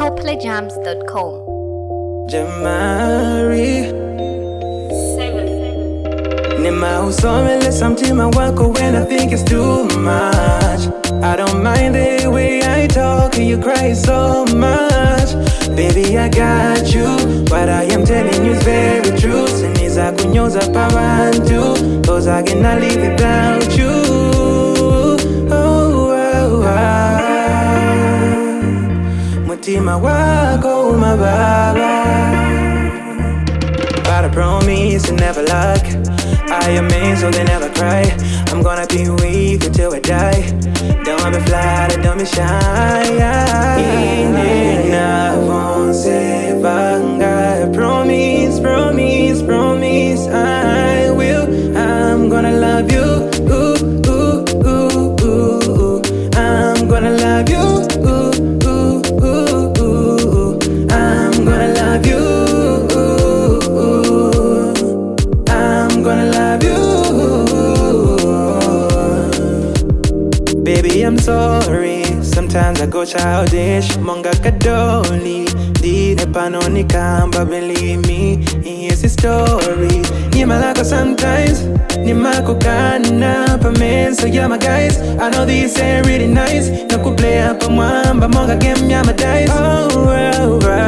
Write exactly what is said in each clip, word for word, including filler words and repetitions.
super play jams dot com. Jamari Seven. Nima usomele samtima wako when I think it's too much. I don't mind the way I talk and you cry so much. Baby, I got you. What I am telling you is very true. Siniza kunyoza pabantu, cause I cannot live without you. Oh, oh, oh. Mutima wako umababa. But I promise to never luck. I am made so they never cry. I'm gonna be weak until I die. Don't be flat, don't be shy. Inena vonse vanga. Promise, promise, promise I will. I'm gonna love you. Ooh, ooh, ooh, ooh, ooh. I'm gonna love you. Ooh, ooh, ooh, ooh, ooh. I'm gonna love you. I'm gonna love you. Baby, I'm sorry. Sometimes I go childish. Monga kadoli. Dine panoni kamba, believe me. Here's the story. Nimalako sometimes. Nimako kana pa men. So yeah, my guys. I know these ain't really nice. Naku play up a mwamba. Monga game ya my dice. Oh, oh, oh.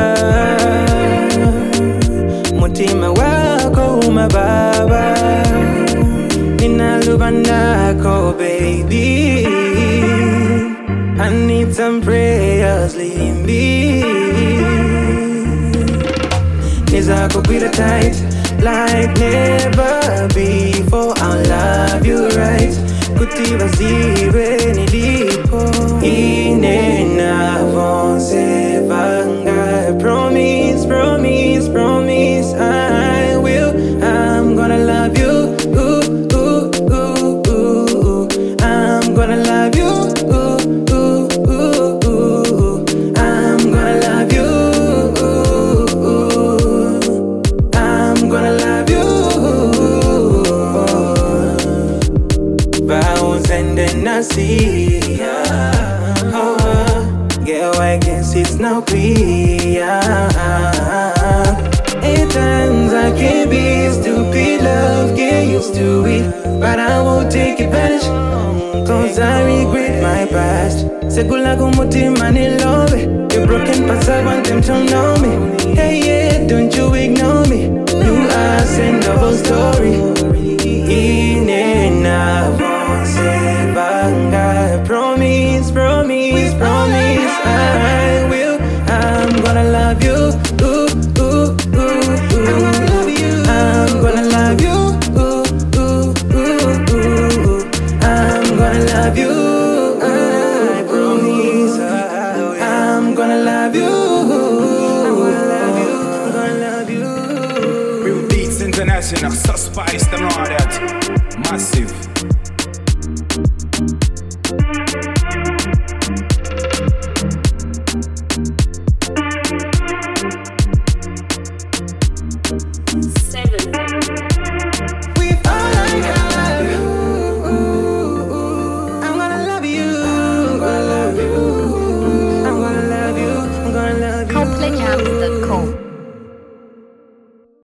Mutima wako umababa. Ninalubanako, baby. I need some prayers, leading me. Nizako be the tight, like never before. I'll love you right. Kutiva zire nilipo. Inena vonse vanga. Promise, promise, promise I will. I'm gonna love you. Ooh, ooh, ooh, ooh, ooh. I'm gonna love you. Ooh, ooh, ooh, ooh, ooh. I'm gonna love you. Ooh, ooh. I'm gonna love you. Vows and then I see. Oh, girl, I guess it's now clear. Eight times I can be stupid, love, get used to it. But I won't take advantage, cause I regret my past. Segula kumutima ni love. You're broken past, I want them to know me. Hey, yeah, don't you ignore me. You are send the whole story. Inena vonse vanga. Promise, promise, promise I will. I'm gonna love you. Ooh, ooh, ooh, ooh. I'm gonna love you. Ooh, ooh, ooh, ooh, ooh. I'm gonna love you. I promise. I'm gonna love you. I'm gonna love you. I'm gonna love you. Real Beats International, so spice them all that. Massive.